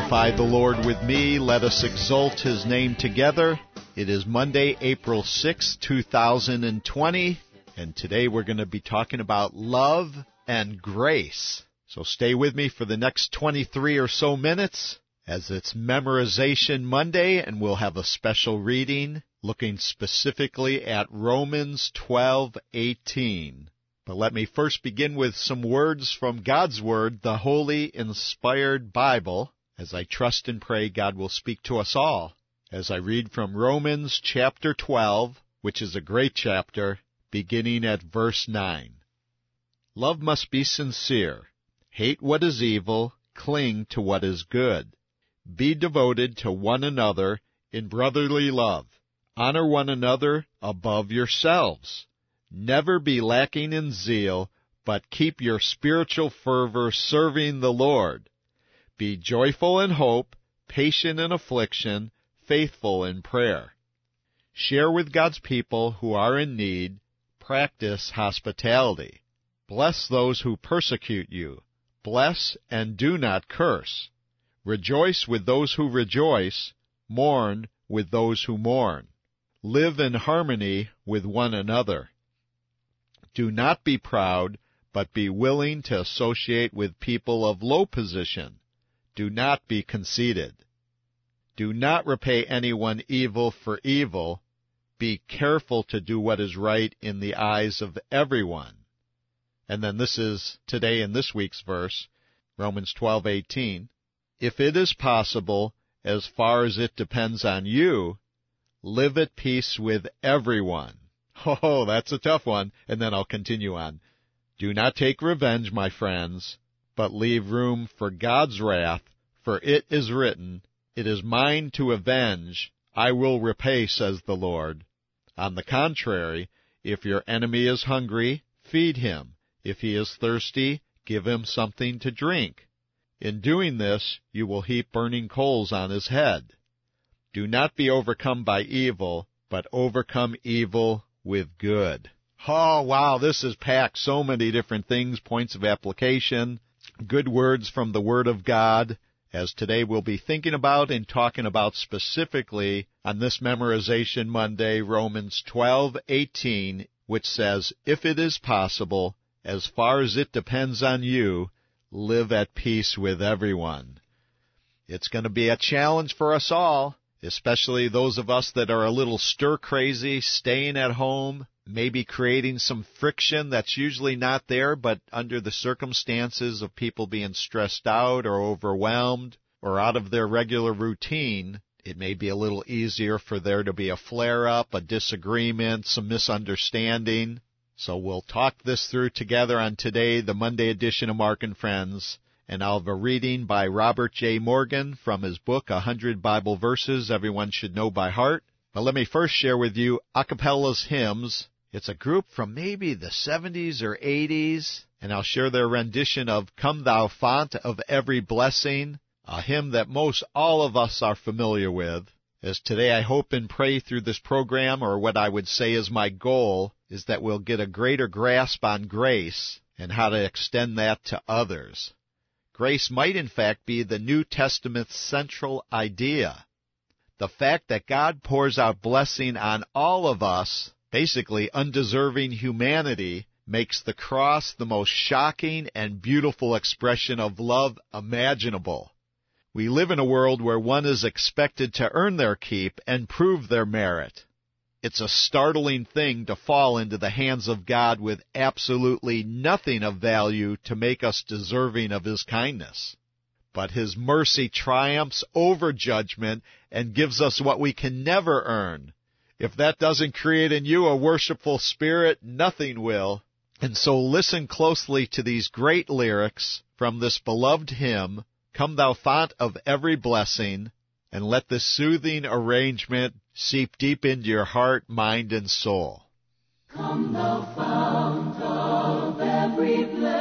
Magnify the Lord with me. Let us exalt His name together. It is Monday, April 6, 2020, and today we're going to be talking about love and grace. So stay with me for the next 23 or so minutes as it's Memorization Monday, and we'll have a special reading looking specifically at Romans 12:18. But let me first begin with some words from God's Word, the Holy Inspired Bible, as I trust and pray God will speak to us all, as I read from Romans chapter 12, which is a great chapter, beginning at verse 9. Love must be sincere. Hate what is evil, cling to what is good. Be devoted to one another in brotherly love. Honor one another above yourselves. Never be lacking in zeal, but keep your spiritual fervor serving the Lord. Be joyful in hope, patient in affliction, faithful in prayer. Share with God's people who are in need. Practice hospitality. Bless those who persecute you. Bless and do not curse. Rejoice with those who rejoice. Mourn with those who mourn. Live in harmony with one another. Do not be proud, but be willing to associate with people of low position. Do not be conceited. Do not repay anyone evil for evil. Be careful to do what is right in the eyes of everyone. And then this is today in this week's verse, Romans 12:18. If it is possible, as far as it depends on you, live at peace with everyone. Oh, that's a tough one. And then I'll continue on. Do not take revenge, my friends, but leave room for God's wrath, for it is written, "It is mine to avenge, I will repay, says the Lord." On the contrary, if your enemy is hungry, feed him. If he is thirsty, give him something to drink. In doing this, you will heap burning coals on his head. Do not be overcome by evil, but overcome evil with good. Oh, wow, this is packed so many different things, points of application, good words from the Word of God, as today we'll be thinking about and talking about specifically on this Memorization Monday, Romans 12:18, which says, if it is possible, as far as it depends on you, live at peace with everyone. It's going to be a challenge for us all, especially those of us that are a little stir-crazy, staying at home, maybe creating some friction that's usually not there, but under the circumstances of people being stressed out or overwhelmed or out of their regular routine, it may be a little easier for there to be a flare-up, a disagreement, some misunderstanding. So we'll talk this through together on today, the Monday edition of Mark and Friends. And I'll have a reading by Robert J. Morgan from his book, 100 Bible Verses Everyone Should Know by Heart. But let me first share with you Acapella's Hymns. It's a group from maybe the 70s or 80s, and I'll share their rendition of Come Thou Fount of Every Blessing, a hymn that most all of us are familiar with. As today I hope and pray through this program, or what I would say is my goal, is that we'll get a greater grasp on grace and how to extend that to others. Grace might, in fact, be the New Testament's central idea. The fact that God pours out blessing on all of us, basically undeserving humanity, makes the cross the most shocking and beautiful expression of love imaginable. We live in a world where one is expected to earn their keep and prove their merit. It's a startling thing to fall into the hands of God with absolutely nothing of value to make us deserving of His kindness. But His mercy triumphs over judgment and gives us what we can never earn. If that doesn't create in you a worshipful spirit, nothing will. And so listen closely to these great lyrics from this beloved hymn, Come Thou Fount of Every Blessing, and let this soothing arrangement seep deep into your heart, mind, and soul. Come thou fount of every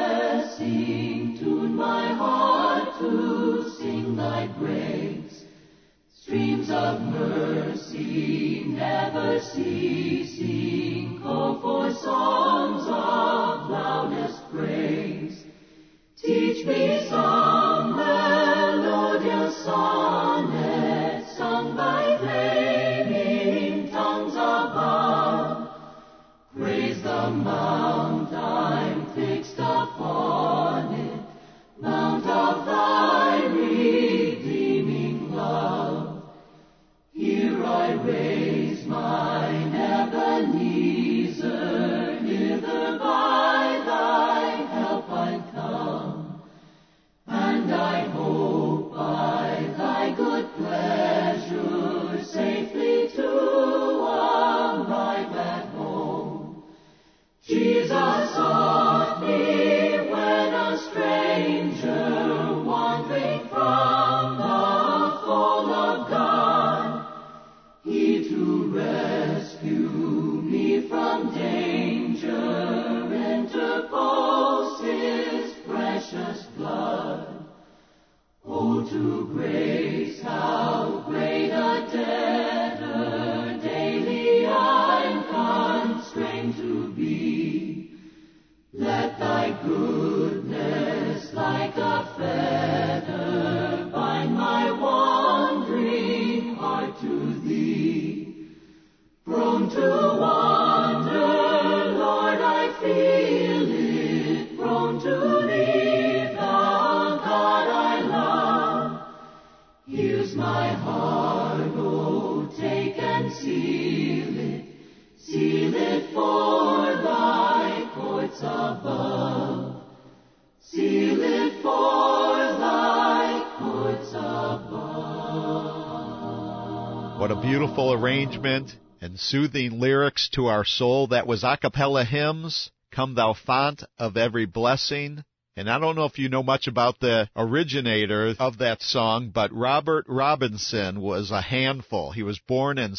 blessing, tune my heart to sing thy praise. Streams of mercy never ceasing, call for songs of loudest praise. Teach me some melodious song rescue me from danger, interpose His precious blood. Oh, to grace, how great a debtor daily I'm constrained to be. Let thy goodness like a fetter bind my wandering heart to thee. Prone to wander, Lord, I feel it, prone to leave the God I love. Here's my heart, oh, take and seal it for thy courts above. Seal it for thy courts above. What a beautiful arrangement and soothing lyrics to our soul. That was a cappella hymns, Come Thou Fount of Every Blessing. And I don't know if you know much about the originator of that song, but Robert Robinson was a handful. He was born in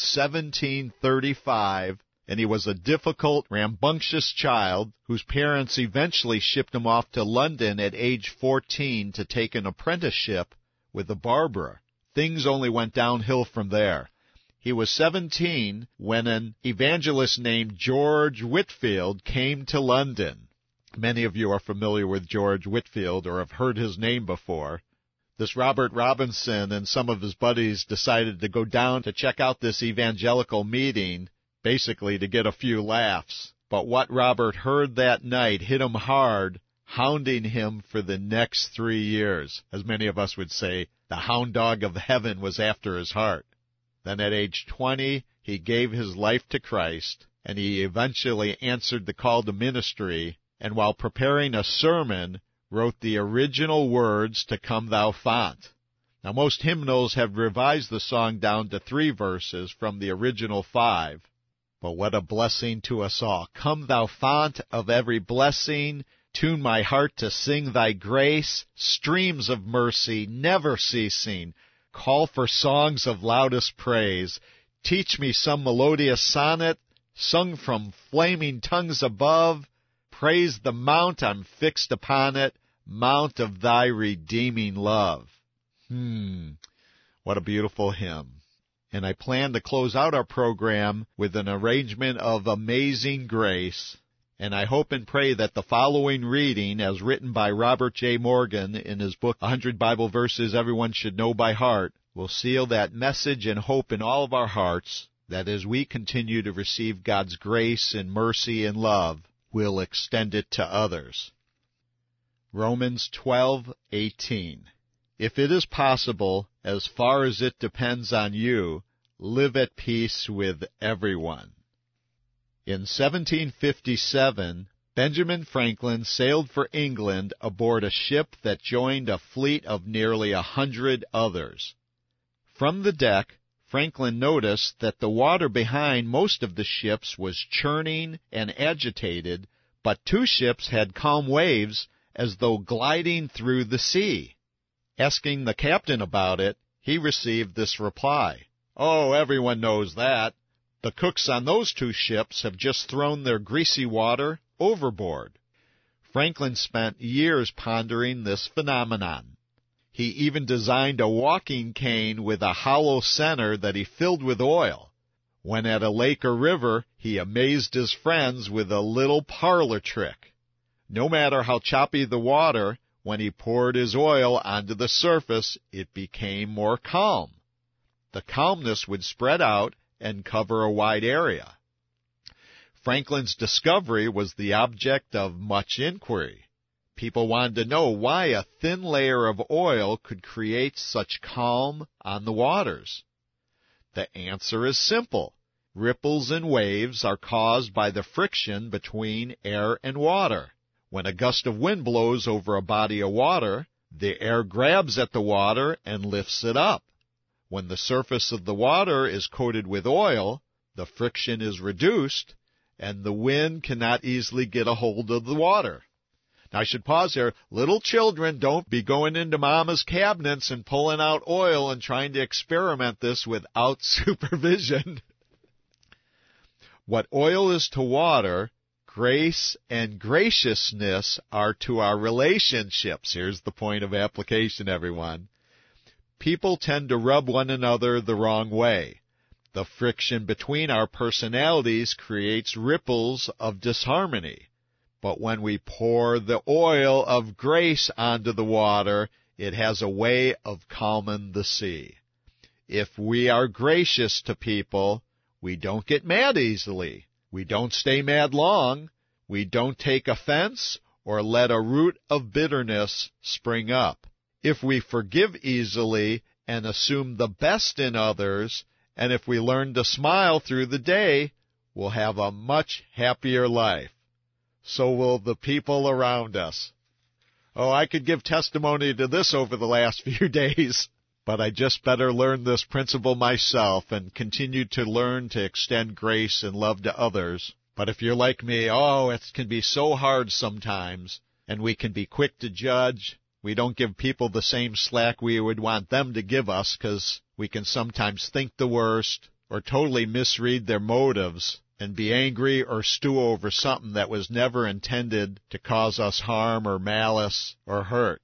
1735, and he was a difficult, rambunctious child whose parents eventually shipped him off to London at age 14 to take an apprenticeship with a barber. Things only went downhill from there. He was 17 when an evangelist named George Whitefield came to London. Many of you are familiar with George Whitefield or have heard his name before. This Robert Robinson and some of his buddies decided to go down to check out this evangelical meeting, basically to get a few laughs. But what Robert heard that night hit him hard, hounding him for the next 3 years. As many of us would say, the hound dog of heaven was after his heart. Then at age 20, he gave his life to Christ, and he eventually answered the call to ministry, and while preparing a sermon, wrote the original words to Come Thou Fount. Now, most hymnals have revised the song down to 3 verses from the original 5. But what a blessing to us all. Come Thou Fount of every blessing, tune my heart to sing Thy grace, streams of mercy never ceasing, call for songs of loudest praise. Teach me some melodious sonnet, sung from flaming tongues above. Praise the mount I'm fixed upon it, mount of Thy redeeming love. What a beautiful hymn. And I plan to close out our program with an arrangement of Amazing Grace. And I hope and pray that the following reading, as written by Robert J. Morgan in his book, 100 Bible Verses Everyone Should Know by Heart, will seal that message and hope in all of our hearts, that as we continue to receive God's grace and mercy and love, we'll extend it to others. Romans 12:18. If it is possible, as far as it depends on you, live at peace with everyone. In 1757, Benjamin Franklin sailed for England aboard a ship that joined a fleet of nearly 100 others. From the deck, Franklin noticed that the water behind most of the ships was churning and agitated, but 2 ships had calm waves as though gliding through the sea. Asking the captain about it, he received this reply, "Oh, everyone knows that. The cooks on those 2 ships have just thrown their greasy water overboard." Franklin spent years pondering this phenomenon. He even designed a walking cane with a hollow center that he filled with oil. When at a lake or river, he amazed his friends with a little parlor trick. No matter how choppy the water, when he poured his oil onto the surface, it became more calm. The calmness would spread out and cover a wide area. Franklin's discovery was the object of much inquiry. People wanted to know why a thin layer of oil could create such calm on the waters. The answer is simple. Ripples and waves are caused by the friction between air and water. When a gust of wind blows over a body of water, the air grabs at the water and lifts it up. When the surface of the water is coated with oil, the friction is reduced, and the wind cannot easily get a hold of the water. Now, I should pause here. Little children, don't be going into mama's cabinets and pulling out oil and trying to experiment this without supervision. What oil is to water, grace and graciousness are to our relationships. Here's the point of application, everyone. People tend to rub one another the wrong way. The friction between our personalities creates ripples of disharmony. But when we pour the oil of grace onto the water, it has a way of calming the sea. If we are gracious to people, we don't get mad easily. We don't stay mad long. We don't take offense or let a root of bitterness spring up. If we forgive easily and assume the best in others, and if we learn to smile through the day, we'll have a much happier life. So will the people around us. Oh, I could give testimony to this over the last few days, but I just better learn this principle myself and continue to learn to extend grace and love to others. But if you're like me, it can be so hard sometimes, and we can be quick to judge. We don't give people the same slack we would want them to give us because we can sometimes think the worst or totally misread their motives and be angry or stew over something that was never intended to cause us harm or malice or hurt.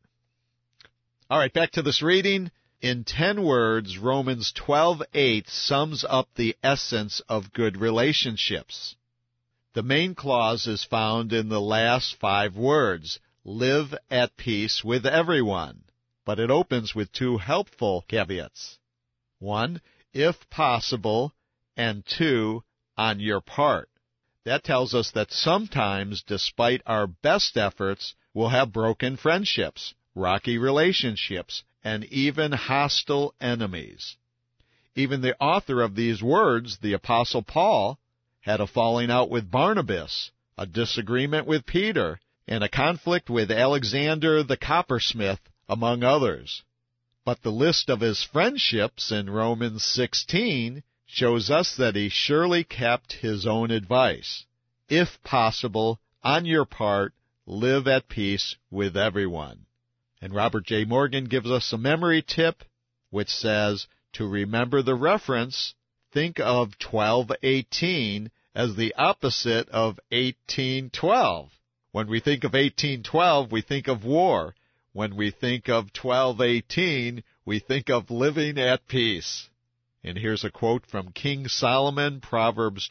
All right, back to this reading. In 10 words, Romans 12:8 sums up the essence of good relationships. The main clause is found in the last 5 words, live at peace with everyone. But it opens with 2 helpful caveats. 1, if possible, and 2, on your part. That tells us that sometimes, despite our best efforts, we'll have broken friendships, rocky relationships, and even hostile enemies. Even the author of these words, the Apostle Paul, had a falling out with Barnabas, a disagreement with Peter, and a conflict with Alexander the coppersmith, among others. But the list of his friendships in Romans 16 shows us that he surely kept his own advice. If possible, on your part, live at peace with everyone. And Robert J. Morgan gives us a memory tip, which says, to remember the reference, think of 12:18 as the opposite of 18:12. When we think of 18:12, we think of war. When we think of 12:18, we think of living at peace. And here's a quote from King Solomon, Proverbs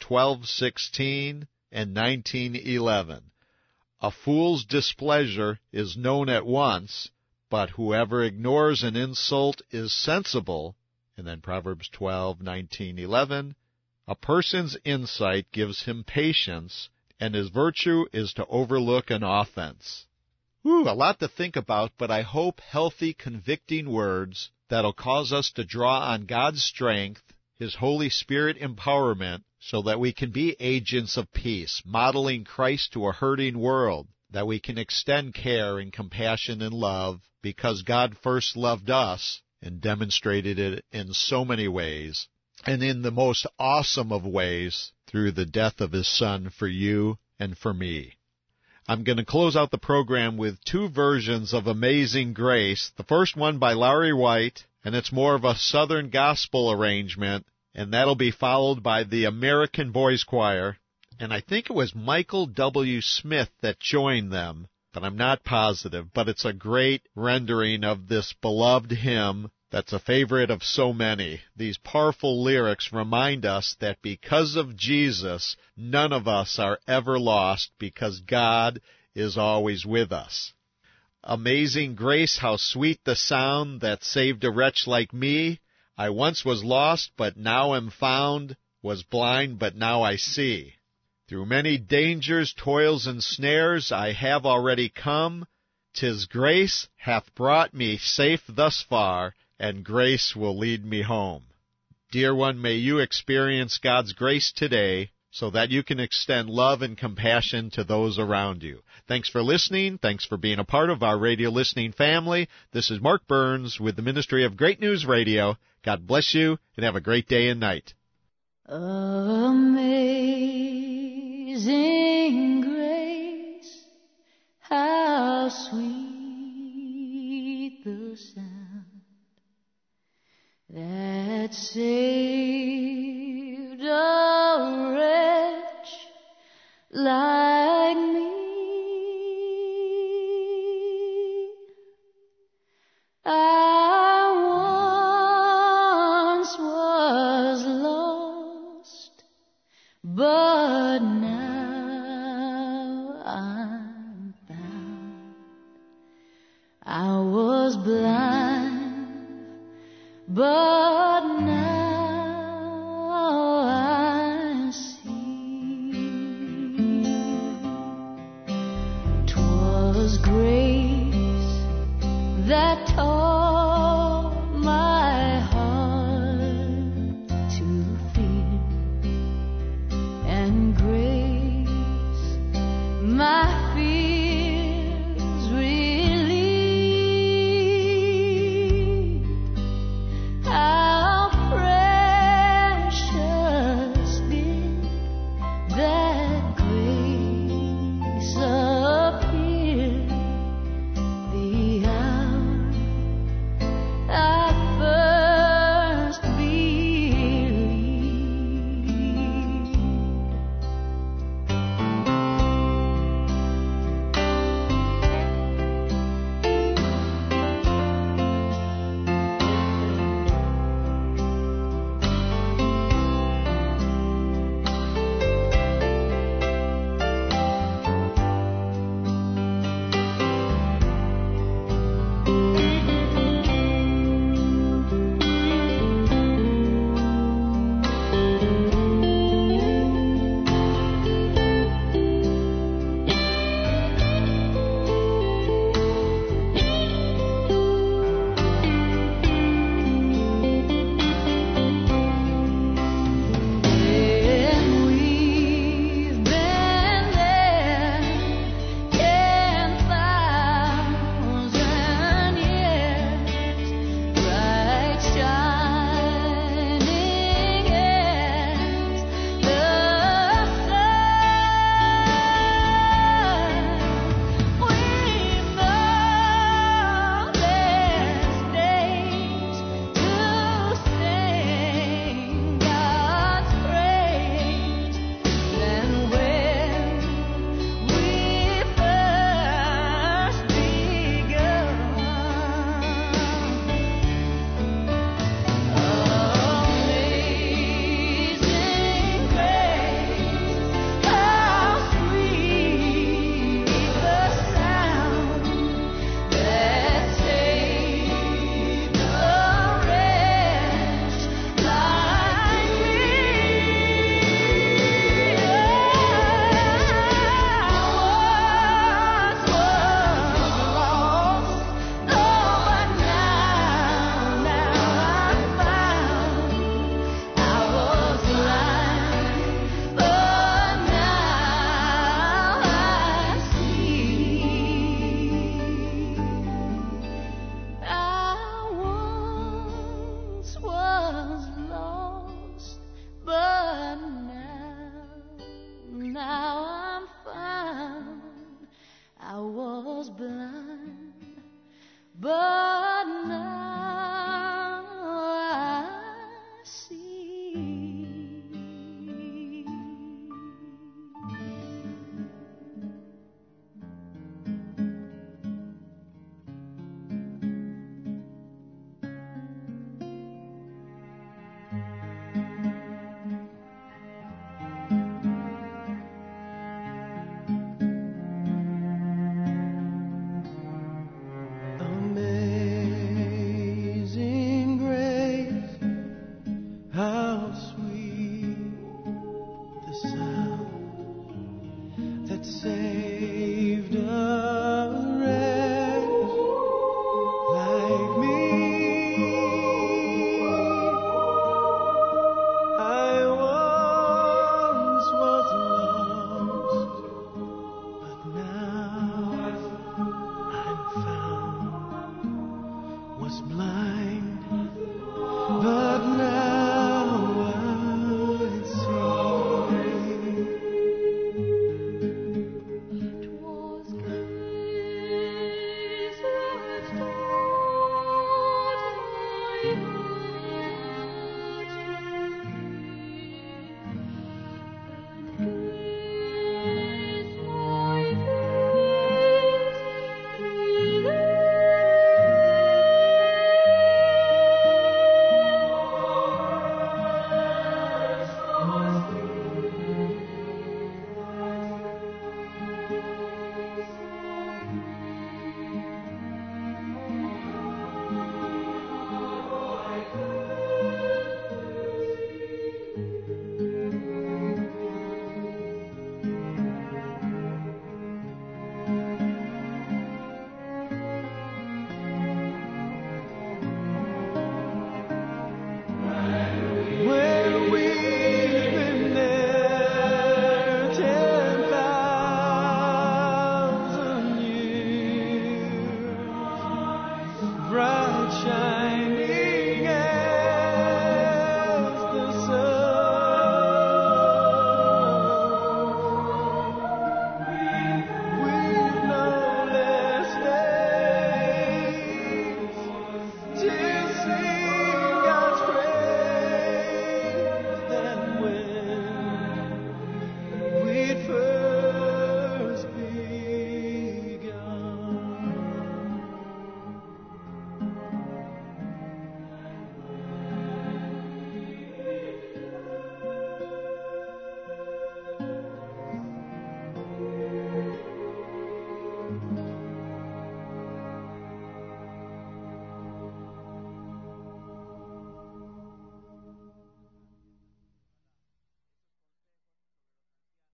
12:16 and 19:11. A fool's displeasure is known at once, but whoever ignores an insult is sensible. And then Proverbs 12:19-11. A person's insight gives him patience, and his virtue is to overlook an offense. A lot to think about, but I hope healthy, convicting words that'll cause us to draw on God's strength, His Holy Spirit empowerment, so that we can be agents of peace, modeling Christ to a hurting world, that we can extend care and compassion and love because God first loved us and demonstrated it in so many ways, and in the most awesome of ways through the death of His Son for you and for me. I'm going to close out the program with 2 versions of Amazing Grace. The first one by Larry White, and it's more of a Southern gospel arrangement, and that'll be followed by the American Boys Choir. And I think it was Michael W. Smith that joined them, but I'm not positive. But it's a great rendering of this beloved hymn that's a favorite of so many. These powerful lyrics remind us that because of Jesus, none of us are ever lost because God is always with us. Amazing grace, how sweet the sound that saved a wretch like me. I once was lost, but now am found, was blind, but now I see. Through many dangers, toils, and snares I have already come. 'Tis grace hath brought me safe thus far, and grace will lead me home. Dear one, may you experience God's grace today so that you can extend love and compassion to those around you. Thanks for listening. Thanks for being a part of our radio listening family. This is Mark Burns with the Ministry of Great News Radio. God bless you, and have a great day and night. Amazing grace, how sweet the sound that saved a wretch but now I'm found. I was blind, but now I see. 'Twas grace that taught my heart to fear, and grace my fears relieved. How precious did that grace appear the hour I first believed. And we've been there 10,000 years, bright shining as the sun. We know there's days to sing God's praise than when we first begun. Amazing grace, how sweet the sound that saved a wretch like me. I was lost, oh, but now I'm found. I was blind, but now I see. I once was lost, but now I'm found. I was blind, but now I see. Amazing grace, how sweet the sound that saved a wretch like me. I once was lost, but now I'm found. Was blind, but now I see. 'Twas grace that taught my heart to fear, and